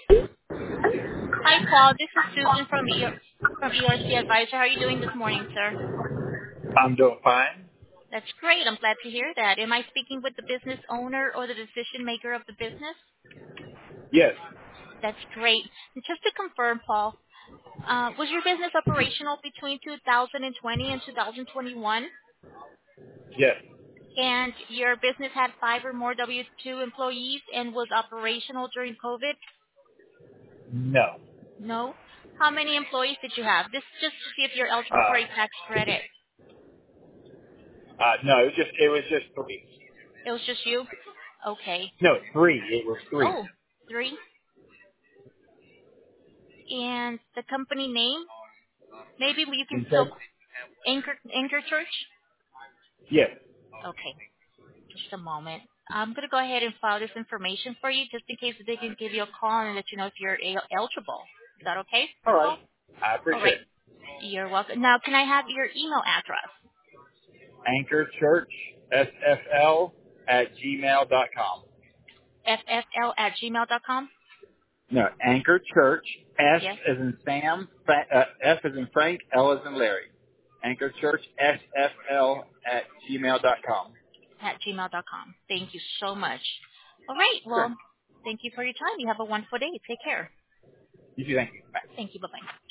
Hi, Paul. This is Susan from ERC Advisor. How are you doing this morning, sir? I'm doing fine. That's great. I'm glad to hear that. Am I speaking with the business owner or the decision maker of the business? Yes. That's great. And just to confirm, Paul, was your business operational between 2020 and 2021? Yes. And your business had 5 or more W-2 employees and was operational during COVID? No. No. How many employees did you have? This is just to see if you're eligible for Uh, a tax credit. no, it was just three. It was just you? Okay. No, three. It was three. Oh, 3. And the company name? Maybe you can still Okay. Anchor Church? Yes. Okay, just a moment. I'm going to go ahead and file this information for you just in case they can give you a call and let you know if you're eligible. Is that okay? All right. Paul? I All appreciate right. it. You're welcome. Now, can I have your email address? Anchor Church SFL at gmail.com. ffl@gmail.com? No, Anchor Church S Yes, as in Sam, F as in Frank, L as in Larry. Anchor Church SFL at gmail.com. at gmail.com. Thank you so much. All right. Sure. Well, thank you for your time. You have a wonderful day. Take care. You too. Thank you. Bye. Thank you. Bye-bye.